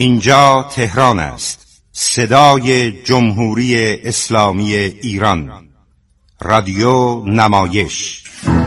اینجا تهران است، صدای جمهوری اسلامی ایران، رادیو نمایش.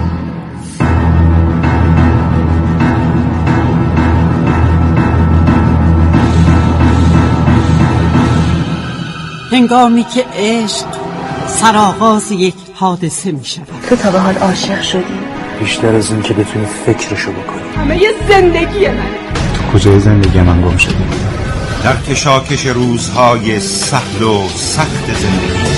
هنگامی که عشق سرآغاز یک حادثه می شود. تو تا به حال عاشق شدی؟ بیشتر از این که بتونی فکرشو بکنی. همه یه زندگی منه. تو کجای زندگی من گم شدی؟ در کشاکش روزهای سهل و سخت زندگی،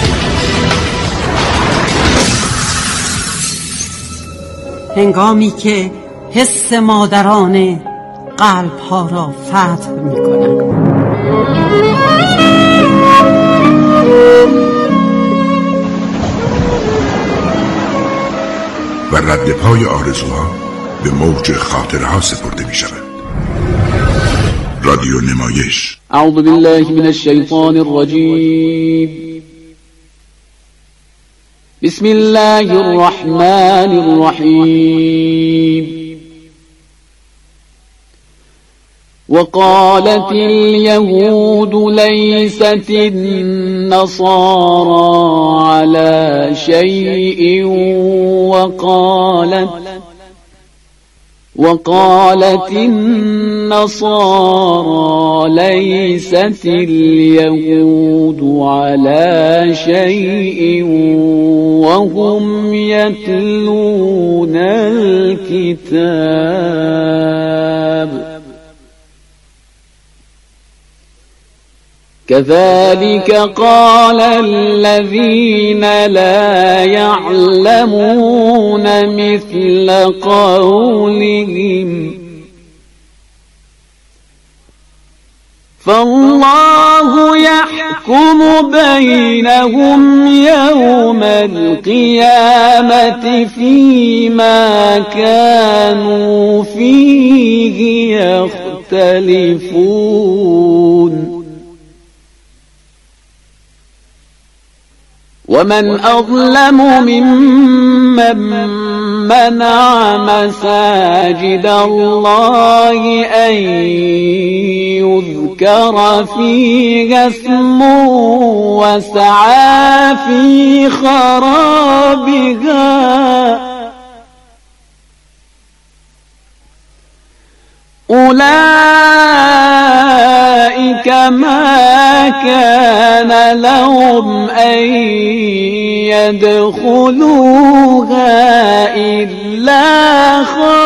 هنگامی که حس مادرانه قلب‌ها را فتح می‌کنند. و رد پای آرزوها به موج خاطرها سپرده می شود. رادیو نمایش. اعوذ بالله من الشیطان الرجیم. بسم الله الرحمن الرحیم. وقالت اليهود ليست النصارى على شيء وقالت النصارى ليست اليهود على شيء وهم يتلون الكتاب كذلك قال الذين لا يعلمون مثل قولهم فالله يحكم بينهم يوم القيامة فيما كانوا فيه يختلفون ومن أظلم ممن منع مساجد الله أن يذكر فيها اسمه وسعى في خرابها أولئك ما كان لهم أن يدخلوها إلا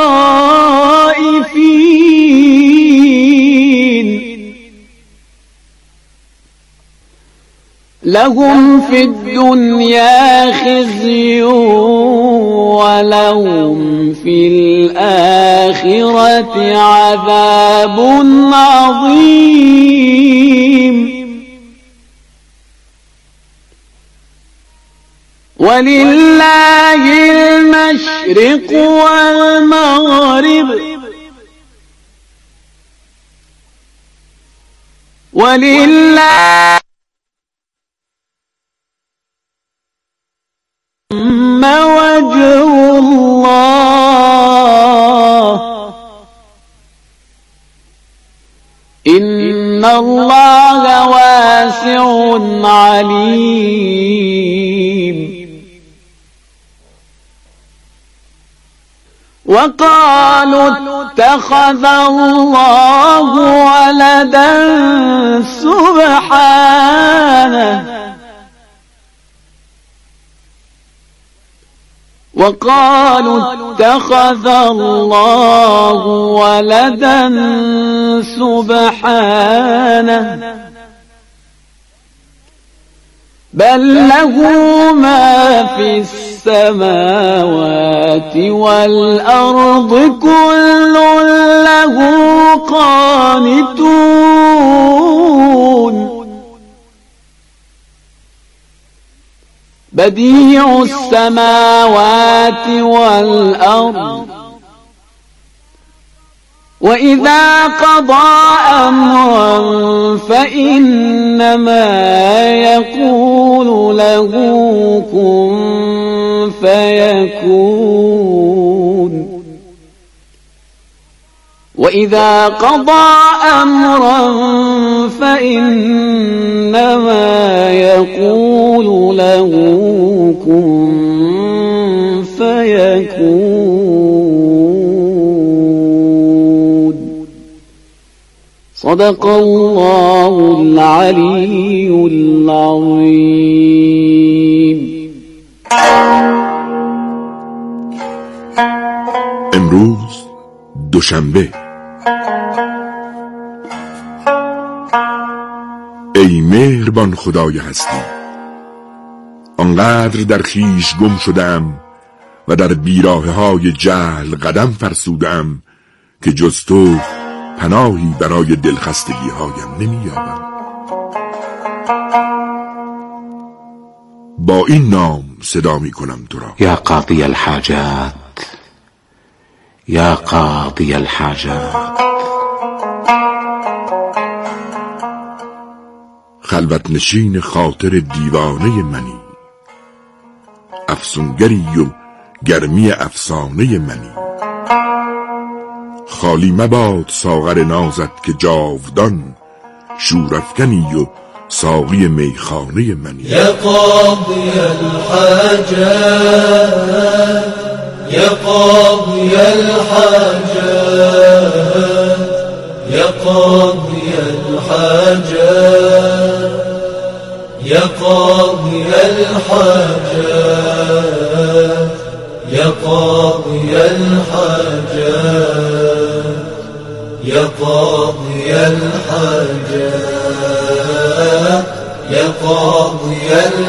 خائفين لهم في الدنيا خزي ولهم في الآخرة عذاب عظيم ولله المشرق والمغرب ولله وجه الله إن الله واسع عليم وقالوا اتخذ الله ولدا سبحانه وقالوا اتخذ الله ولدا سبحانه بل له ما في السماوات والأرض كل له قانتون بديع السماوات والأرض وإذا قضى أمرا فإنما يقول له كن فيكون وإذا قضى أمرا فإنما يقول له كن فيكون. صدق الله العلي العظيم. امروز دوشنبه. ای مهربان خدای هستی، آنقدر در خیش گم شدم و در بیراهه‌های جهل قدم فرسودم که جز تو پناهی برای دلخستگی‌هایم نمی‌یابم. با این نام صدا می‌کنم تو را: یا قاضی الحاجات، یا قاضی الحاجات. خلوت نشین خاطر دیوانه منی، افسونگری و گرمی افسانه منی. خالی مباد ساغر نازت که جاودان شورافکنی و ساقی میخانه منی. یا قاضی الحاجات، یا قاضی الحاجات، یا قاضی الحاجات، یا قاضی الحاجات، یا قاضی الحاجات، یا قاضی الحاجات، یا قاضی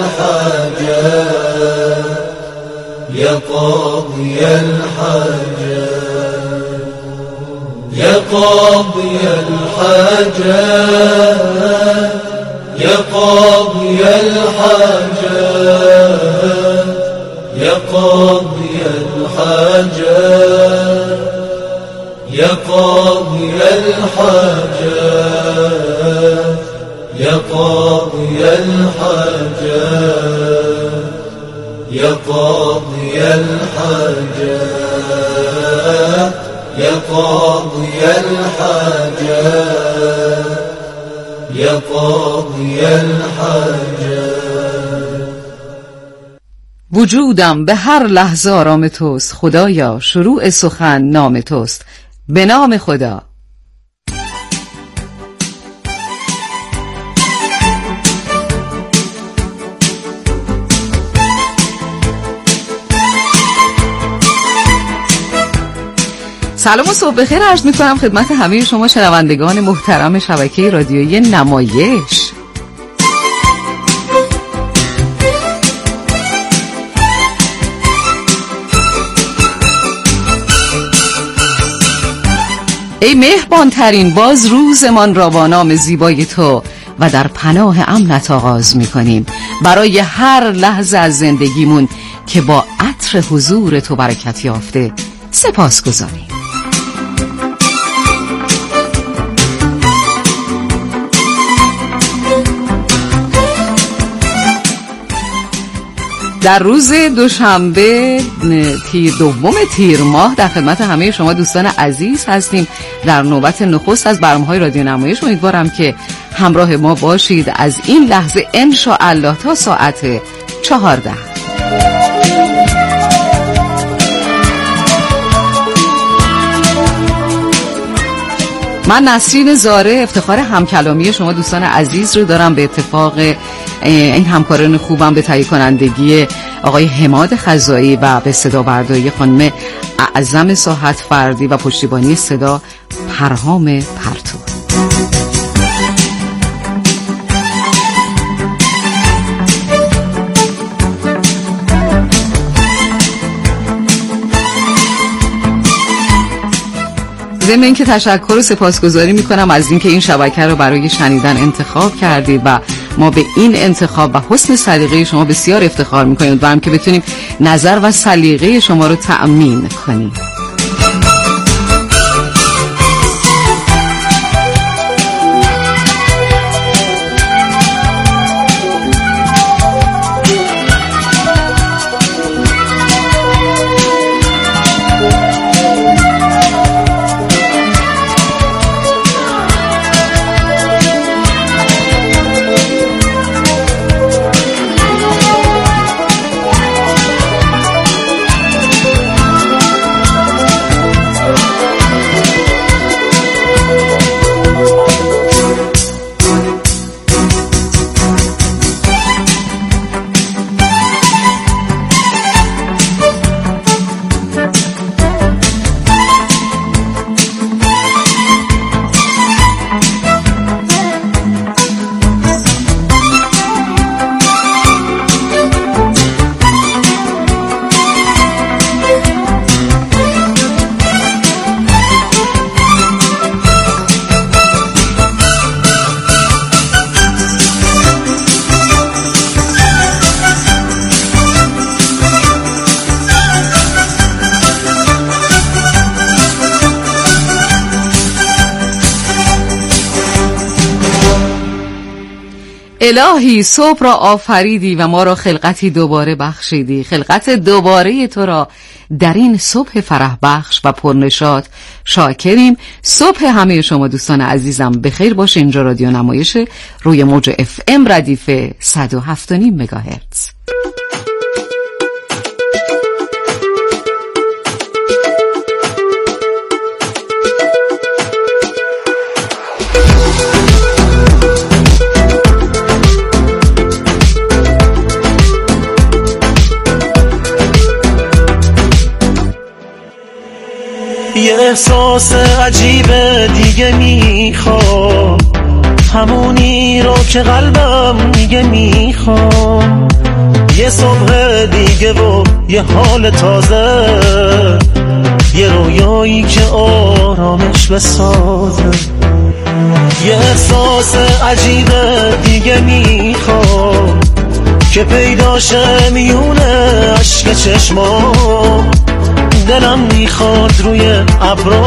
الحاجات، یا قاضی الحاجات، یا قاضی الحاجات، یا قاضی الحاجات، یا قاضی الحاجات، یا قاضی الحاجات، یا قاضی الحاجات، یا قاضی الحاجات، یا قاضی الحاجات، یا قاضی الحاجات. وجودم به هر لحظه آرام توست خدایا، شروع سخن نام توست، به نام خدا. سلام و صبح بخیر عرض می‌کنم خدمت همه شما شنوندگان محترم شبکه رادیویی نمایش. ای مهربان ترین، باز روزمان را با نام زیبای تو و در پناه امنت آغاز می‌کنیم. برای هر لحظه از زندگیمون که با عطر حضور تو برکت یافته سپاس گذاریم. در روز دوشنبه دوم تیر ماه در خدمت همه شما دوستان عزیز هستیم در نوبت نخست از برنامه‌های رادیو نمایش. امیدوارم که همراه ما باشید از این لحظه انشاءالله تا ساعت 14. من نسرین زاره افتخار همکلامی شما دوستان عزیز رو دارم. به اتفاق این همکاران خوبم به تهیه کنندگی آقای حماد خزایی و به صدا برداری خانم اعظم ساحت فردی و پشتیبانی صدا پرهام پرتو. ضمن اینکه تشکر و سپاسگزاری میکنم از اینکه این شبکه رو برای شنیدن انتخاب کردید و ما به این انتخاب و حسن سلیقه شما بسیار افتخار میکنیم و هم که بتونیم نظر و سلیقه شما رو تأمین کنیم. الهی صبح را آفریدی و ما را خلقتی دوباره بخشیدی. خلقت دوباره تو را در این صبح فرح بخش و پرنشاط شاکریم. صبح همه شما دوستان عزیزم بخیر باشه. اینجا رادیو نمایش روی موج FM ردیف 107.5 مگاهرتز. یه احساس عجیب دیگه میخوام، همونی رو که قلبم میگه میخوام. یه صبح دیگه و یه حال تازه، یه رویایی که آرامش بسازه. یه احساس عجیب دیگه میخوام که پیداشه میونه عشق چشمام. دلم میخواد روی ابرا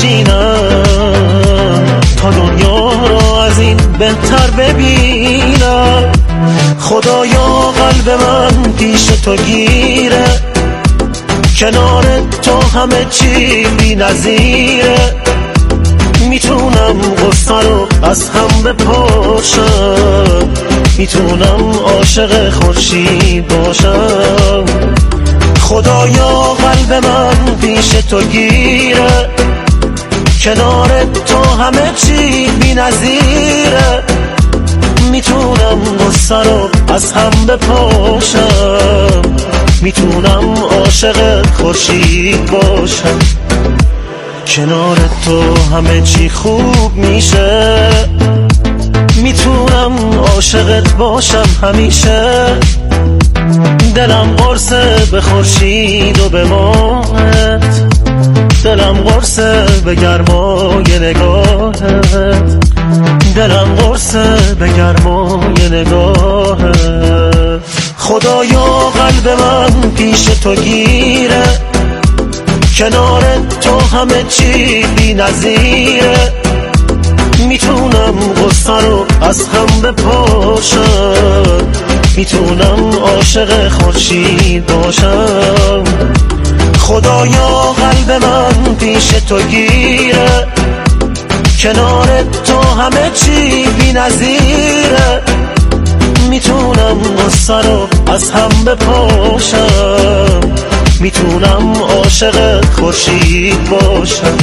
بشینم تا دنیا رو از این بهتر ببینم. خدایا قلب من پیش تو گیره، کنار تو همه چی بی نظیره. میتونم غصه رو از هم بپاشم، میتونم عاشق خورشید باشم. خدایا قلب من پیش تو گیره، کنار تو همه چی بی نظیره. میتونم غصه رو از هم بپاشم، میتونم عاشق خورشید باشم. کنار تو همه چی خوب میشه، میتونم عاشقت باشم همیشه. دلم قرصه به خورشید و به ماهت، دلم قرصه به گرمای نگاهت، دلم قرصه به گرمای نگاهت. خدایا قلب من پیش تو گیره، کنار تو همه چی بی نظیره. میتونم غصه رو از هم بپاشم، میتونم عاشق خورشید باشم. خدایا قلب من پیش تو گیره، کنار تو همه چی بی نظیره. میتونم غصه رو از هم بپاشم، میتونم عاشق خورشید باشم.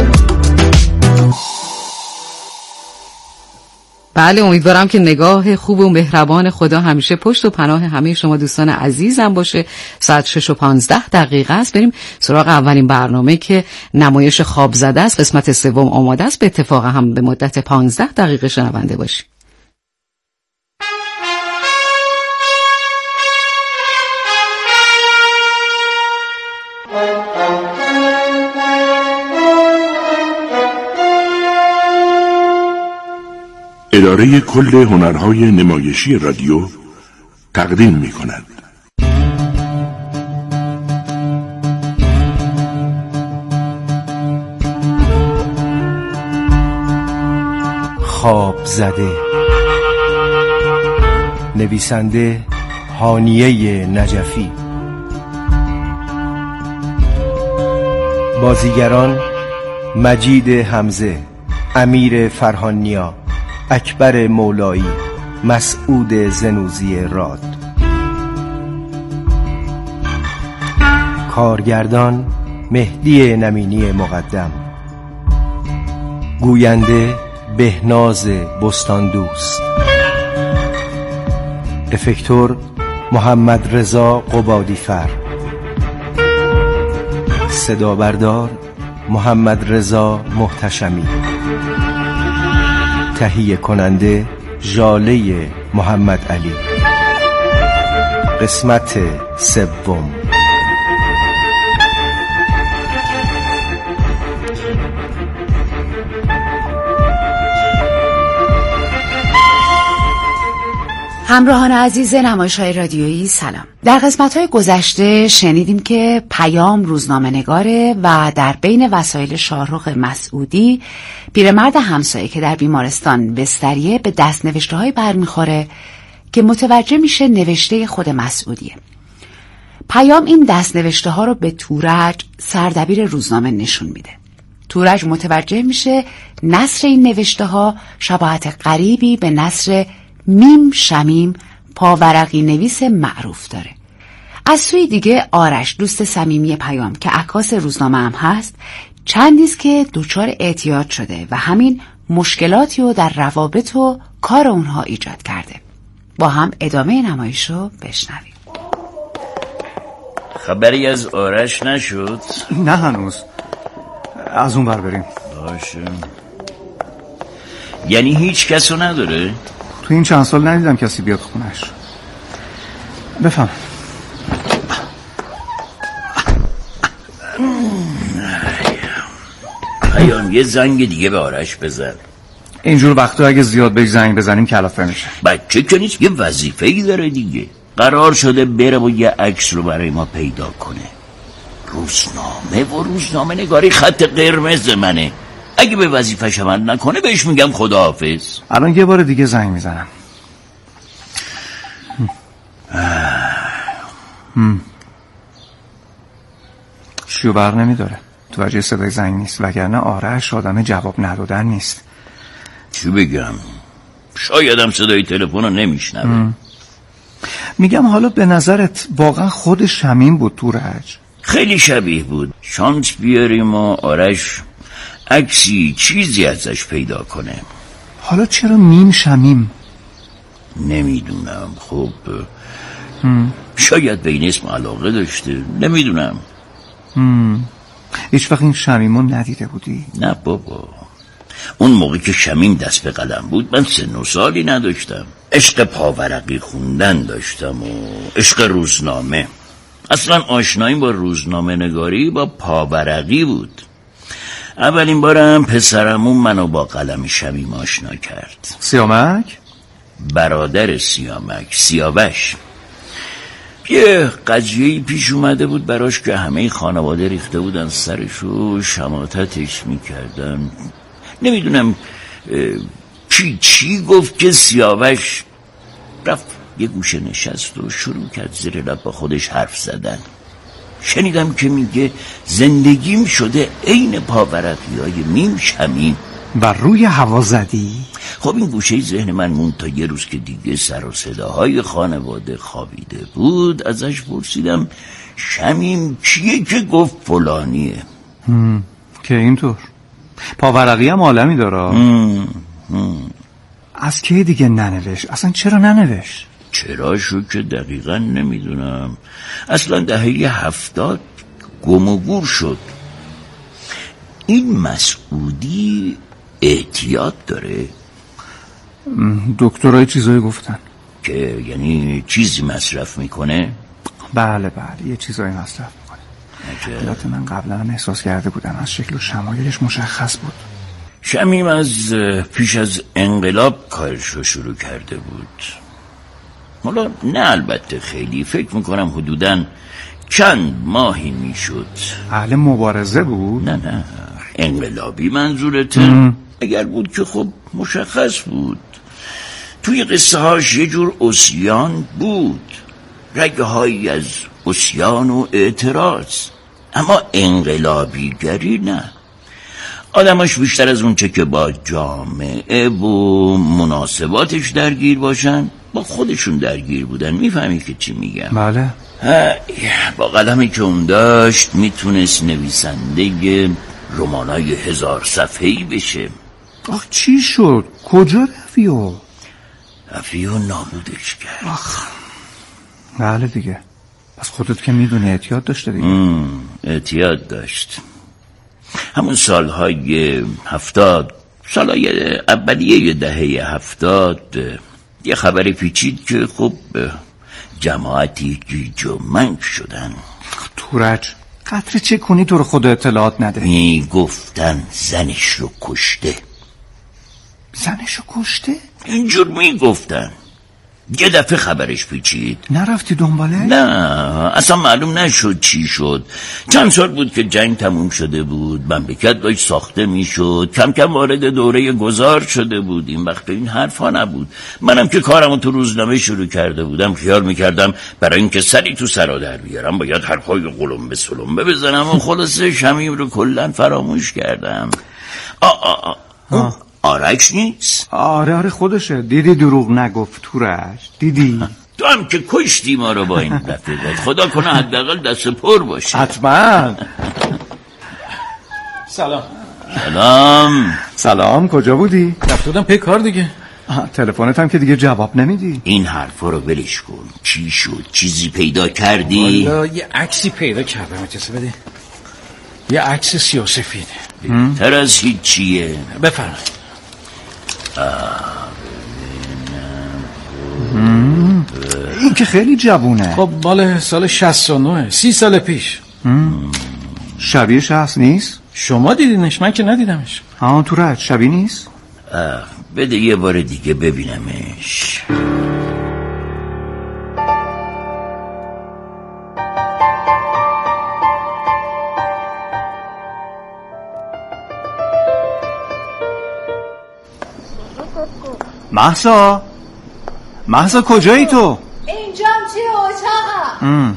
بله، امیدوارم که نگاه خوب و مهربان خدا همیشه پشت و پناه همه شما دوستان عزیزم باشه. ساعت 6:15 است. بریم سراغ اولین برنامه که نمایش خواب زده است. قسمت سوم آماده است. به اتفاق هم به مدت 15 دقیقه شنونده باشیم. اداره کل هنرهای نمایشی رادیو تقدیم می کند. خواب زده، نویسنده هانیه نجفی. بازیگران مجید حمزه، امیر فرهانیا، اکبر مولایی، مسعود زنوزی راد. کارگردان مهدی نمینی مقدم. گوینده بهناز بستان دوست. افکتور محمد رضا قبادیفر. صدا بردار محمد رضا محتشمی. تهیه کننده ژاله محمد علی. قسمت سوم. همراهان عزیز نمایش‌های رادیویی سلام. در قسمت‌های گذشته شنیدیم که پیام روزنامه‌نگاره و در بین وسایل شاهرخ مسعودی پیرمرد همسایه که در بیمارستان بستریه به دست‌نوشته‌های برمیخوره که متوجه میشه نوشته خود مسعودیه. پیام این دست‌نوشته‌ها رو به تورج سردبیر روزنامه نشون میده. تورج متوجه میشه نثر این نوشته‌ها شباهت غریبی به نثر میم شمیم پاورقی نویس معروف داره. از سوی دیگه آرش دوست صمیمی پیام که عکاس روزنامه هم هست چندیست که دچار اعتیاد شده و همین مشکلاتی رو در روابط و کار اونها ایجاد کرده. با هم ادامه نمایش رو بشنویم. خبری از آرش نشد؟ نه هنوز. از اون بر بریم. باشه. یعنی هیچ کسو نداره؟ تو این چند سال ندیدم کسی بیاد خونش. بفهم. پیام یه زنگ دیگه به آرش بزن. اینجور وقتا اگه زیاد بهش زنگ بزنیم کلافه میشه. بچه که نیست، یه وظیفه‌ای داره دیگه. قرار شده بره و یه عکس رو برای ما پیدا کنه. روزنامه نگاری خط قرمز منه. اگه به وظیفه‌ش عمل نکنه بهش میگم خداحافظ. الان یه بار دیگه زنگ میزنم. شیو بر نمیداره. تو وجه صدای زنگ نیست، وگرنه آرش آدم جواب ندادن نیست. چی بگم؟ شایدم صدای تلفن رو نمیشنوه. میگم حالا به نظرت واقعا خود شمیم بود تورج؟ خیلی شبیه بود. شانس بیاریم و آرش عکسی چیزی ازش پیدا کنه. حالا چرا میم شمیم؟ نمیدونم. خب شاید به این اسم علاقه داشته، نمیدونم. هیچ وقت این شمیمو ندیده بودی؟ نه بابا، اون موقع که شمیم دست به قلم بود من 3 سالی نداشتم. عشق پاورقی خوندن داشتم و عشق روزنامه. اصلا آشناییم با روزنامه نگاری با پاورقی بود. اولین بارم پسرمون منو با قلم شمیم آشنا کرد. سیامک؟ برادر سیاوش. یه قضیه‌ای پیش اومده بود براش که همه خانواده ریخته بودن سرشو شماتتش میکردن. نمیدونم چی گفت که سیاوش رفت یه گوشه نشست و شروع کرد زیر لب با خودش حرف زدن. شنیدم که میگه زندگیم شده عین پاورقی‌های میم شمیم. و روی هوا زدی؟ خب این گوشه ذهن من موند تا یه روز که دیگه سر و صداهای خانواده خوابیده بود. ازش پرسیدم شمیم کیه که گفت فلانیه. که اینطور پاورقی هم عالمی داره. از که دیگه ننوشت؟ اصلا چرا ننوشت؟ چرا شو که دقیقا نمیدونم. اصلا دهه 70 گم و گور شد. این مسعودی اعتیاد داره. دکترای چیزایی گفتن که یعنی چیزی مصرف میکنه. بله یه چیزایی مصرف میکنه. البته من قبلا هم احساس کرده بودم از شکل و شمایلش مشخص بود. شمیم از پیش از انقلاب کارشو شروع کرده بود. حالا نه البته خیلی، فکر میکنم حدوداً چند ماهی میشد. اهل مبارزه بود؟ نه انقلابی منظورته؟ اگر بود که خب مشخص بود. توی قصه هاش یه جور عصیان بود، رگه هایی از عصیان و اعتراض، اما انقلابیگری نه. آدماش بیشتر از اون چه که با جامعه و مناسباتش درگیر باشن با خودشون درگیر بودن. میفهمی که چی میگم؟ بله. با قلمی که اون داشت میتونست نویسنده رمانای 1000 صفحه‌ای بشه. آخ چی شد؟ کجا رفیو نابودش کرد. آخ بله دیگه. پس خودت که میدونی اعتیاد داشته دیگه. اعتیاد داشت. همون سالهای 70، سالهای اولیه دهه 70 یه خبری پیچید که خب جماعتی گیج و منگ شدن. تورج قطره چه کنی تو رو خدا اطلاعات نده. میگفتن زنش رو کشته. زنش رو کشته؟ اینجور میگفتن. یه دفعه خبرش پیچید. نرفتی دنباله؟ نه اصلا معلوم نشد چی شد. چند سال بود که جنگ تموم شده بود، مملکت داشت ساخته میشد، کم کم وارد دوره گذار شده بود. این وقت این حرفا نبود. منم که کارمو تو روزنامه شروع کرده بودم، خیال میکردم برای اینکه سری تو سرا در بیارم باید حرفای قلمبه سلمبه بزنم و خلاصه شمیم رو کلا فراموش کردم. آرش نیست؟ آره خودشه. دیدی دروغ نگفت تورش؟ دیدی؟ تو هم که کشتی ما رو با این رفیقت. خدا کنه حداقل دست پر باشه. حتما. سلام. کجا بودی؟ رفته بودم پی کار دیگه. تلفنت هم که دیگه جواب نمیدی. این حرفا رو ولش کن. چی شد؟ چیزی پیدا کردی؟ والا یه عکسی پیدا کردم. اجازه بده. یه عکس سیاه‌سفید. بهتر از هیچیه. بفرمایید. این که خیلی جوونه. خب مال سال 69، 30 سال پیش. شبیه شخص نیست؟ شما دیدینش، من که ندیدمش. تورج شبیه نیست؟ بده یه بار دیگه ببینمش. مهسا کجایی تو؟ اینجام توی اتاقم.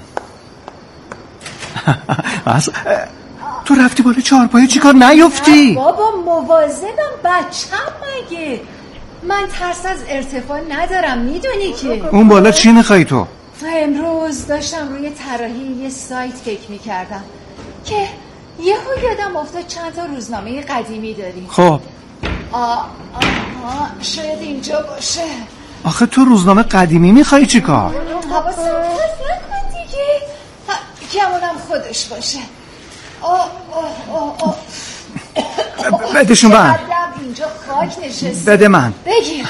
مهسا تو رفتی بالا چهارپایه چیکار نیفتی؟ بابا مواظبم، بچم مگه. من ترس از ارتفاع ندارم میدونی که. اون بالا چی میخوای تو؟ امروز داشتم روی طراحی یه سایت فکر میکردم که یهو یادم افتاد چند تا روزنامه قدیمی داریم. خب شاید اینجا باشه. آخه تو روزنامه قدیمی میخوای چی کار؟ حواسم نکن دیگه، کمونم خودش باشه. بدشون من. اینجا خاک نشسته. بده من. بگیر.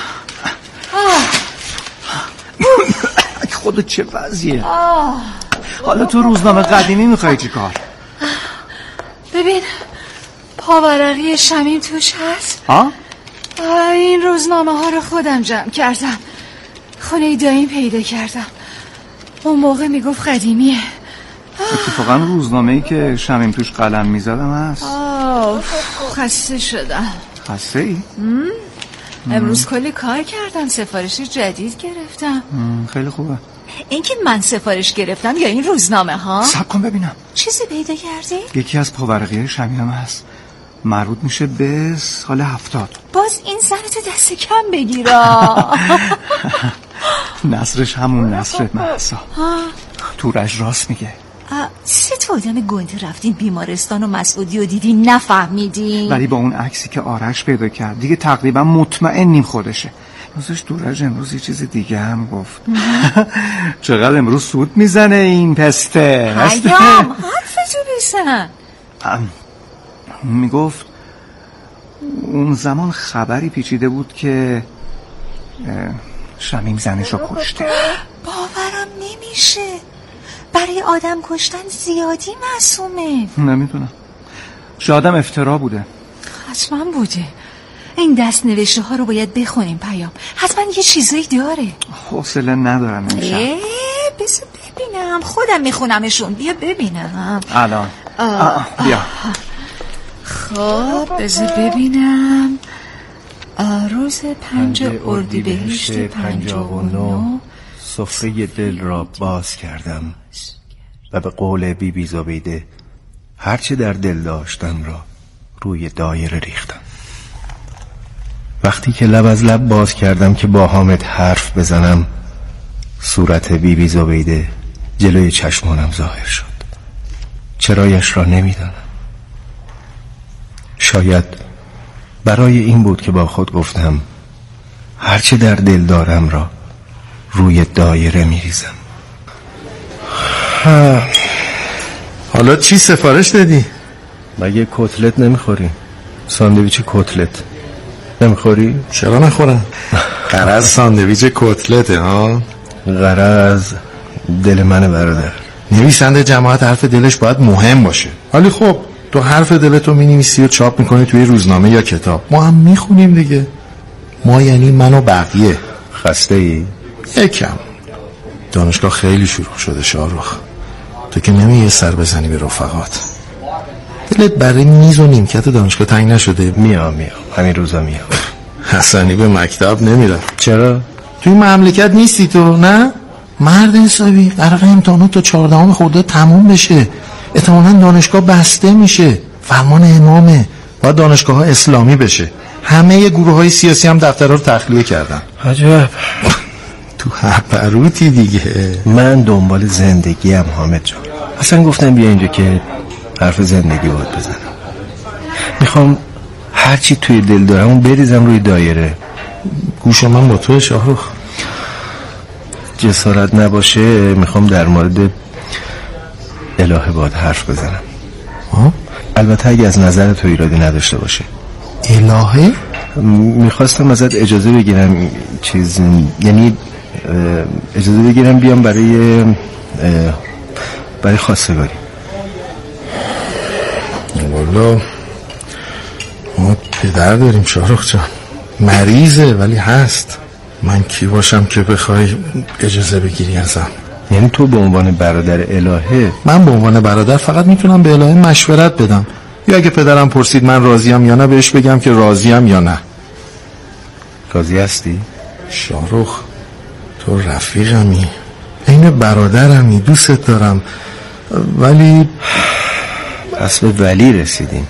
خودت چه وضعیه؟ حالا تو روزنامه قدیمی میخوای چی کار؟ ببین پاورقی شمیم توش هست. این روزنامه ها رو خودم جمع کردم، خونه داییم پیدا کردم. اون موقع میگفت قدیمیه. اتفاقا روزنامه‌ای که شمیم توش قلم میزدم هست. خسته شدم. خسته ای؟ امروز کلی کار کردم، سفارش جدید گرفتم. خیلی خوبه. این که من سفارش گرفتم یا این روزنامه ها؟ صبر کن ببینم. چیزی پیدا کردی؟ یکی از پاورقی شمیم هست، مربوط میشه به سال 70. باز این سرتو دست کم بگیرا. نصرش همون نصرت مهسا. تورش راست میگه. سه تا آدم گنده رفتین بیمارستان و مسعودی و دیدی نفهمیدین. ولی با اون عکسی که آرش پیدا کرد دیگه تقریبا مطمئنیم خودشه. روزش تورج امروز یه چیز دیگه هم گفت. چقدر امروز سود میزنه این پسته. پیام حرفتو بزن. میگفت اون زمان خبری پیچیده بود که شمیم زنشو کشته. باورم نمیشه، برای آدم کشتن زیادی معصومه. نمیدونم، شایدم افترا بوده. حتما بوده. این دست نوشته ها رو باید بخونیم پیام، حتما یه چیزایی داره. حوصله ندارم امشب. بذار ببینم، خودم میخونمشون. بیا ببینم الان. بیا. خب بذار ببینم. روز 5 اردیبهشت 59 سفره دل را باز کردم و به قول بیبی زبیده هرچه در دل داشتم را روی دایره ریختم. وقتی که لب از لب باز کردم که با حامد حرف بزنم، صورت بیبی زبیده جلوی چشمانم ظاهر شد. چرایش را نمیدانم. شاید برای این بود که با خود گفتم هرچه در دل دارم را روی دایره میریزم. حالا چی سفارش دادی؟ مگه کتلت نمیخوری؟ ساندویچ کتلت نمیخوری؟ چرا نخورم؟ غرض ساندویچ کتلته ها؟ غرض دل من برادر. نویسنده جماعت حرف دلش باید مهم باشه. ولی خب تو حرف دلتو مینویسی و چاپ میکنی توی روزنامه یا کتاب، ما هم میخونیم دیگه. ما یعنی من و بقیه. خسته ای؟ یکم. دانشگاه خیلی شروع شده شاروخ. تو که نمی‌یه سر بزنی به رفقات. دلت برای میز و نیمکت دانشگاه تنگ نشده؟ میام همین روزا میام. حسنی به مکتب نمیره. چرا؟ توی مملکت نیستی تو؟ نه؟ مرد حسابی قراره امتحانات تا 14 خرداد تموم بشه. احتمالاً دانشگاه بسته میشه. فرمان امامه. باید دانشگاه ها اسلامی بشه. همه گروه های سیاسی هم دفترها رو تخلیه کردن. عجب. تو هپروتی دیگه. من دنبال زندگیم حامد جان. اصلا گفتم بیا اینجا که حرف زندگی باید بزنم. میخوام هرچی توی دل دارم اون بریزم روی دایره. گوش من با توی شاهروخ. جسارت نباشه میخوام در مورد الهه باید حرف بزنم. البته اگه از نظر تو ایرادی نداشته باشه. الهه؟ میخواستم ازت اجازه بگیرم یعنی اجازه بگیرم بیام برای خواستگاری. والا ما پدر داریم شاروخ جان. مریضه ولی هست. من کی باشم که بخوای اجازه بگیری ازم؟ یعنی تو به عنوان برادر الهه؟ من به عنوان برادر فقط میتونم به الهه مشورت بدم، یا اگه پدرم پرسید من راضیم یا نه بهش بگم که راضیم یا نه. راضی هستی؟ شاروخ تو رفیقمی، این برادرمی، دوستت دارم، ولی پس به ولی رسیدیم.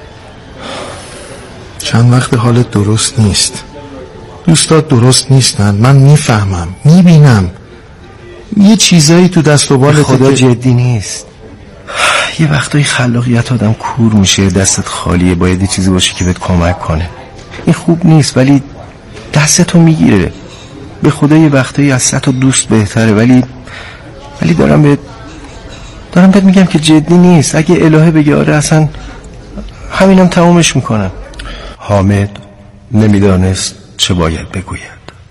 چند وقت حالت درست نیست، دوستات درست نیستن، من میفهمم، میبینم یه چیزایی تو دست و بالت. خدا جدی نیست. یه وقتایی خلاقیت آدم کور میشه، دستت خالیه، باید یه چیزی باشه که بهت کمک کنه. این خوب نیست ولی دستتو میگیره. به خدا یه وقتایی از 100 تا دوست بهتره، ولی دارم بهت میگم که جدی نیست. اگه الهه بگه آره اصلا همینم تمومش میکنم. حامد نمیدانست چه باید بگوید.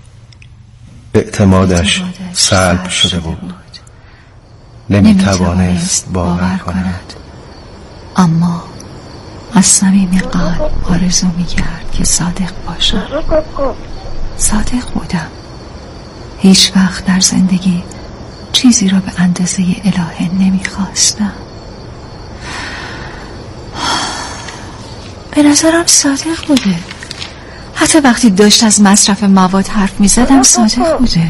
اعتمادش سلب شده بود. نمیتوانست باور کند. اما از صمیم قلب آرزو میکرد که صادق باشم. صادق بودم. هیچ وقت در زندگی چیزی را به اندازه الهه نمیخواستم. به نظرم صادق بوده. حتی وقتی داشت از مصرف مواد حرف میزدم صادق بوده.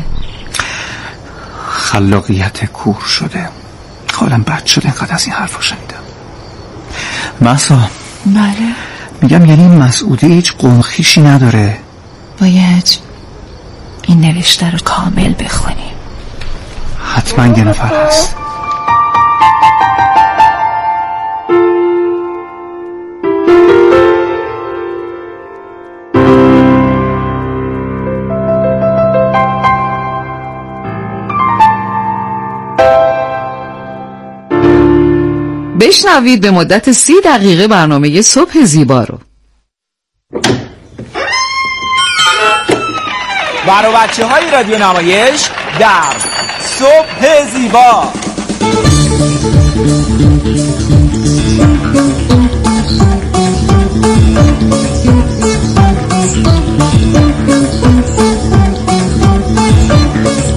خلاقیت کور شده. حالم بد شده اینقدر از این حرفا شنیدم. محسا. بله. میگم یعنی این مسعوده هیچ قنخیشی نداره. باید این نوشته رو کامل بخونیم. حتما یه نفر هست. بشنوید به مدت 30 دقیقه برنامه صبح زیبا رو. برای بچه های رادیو نمایش در صبح زیبا.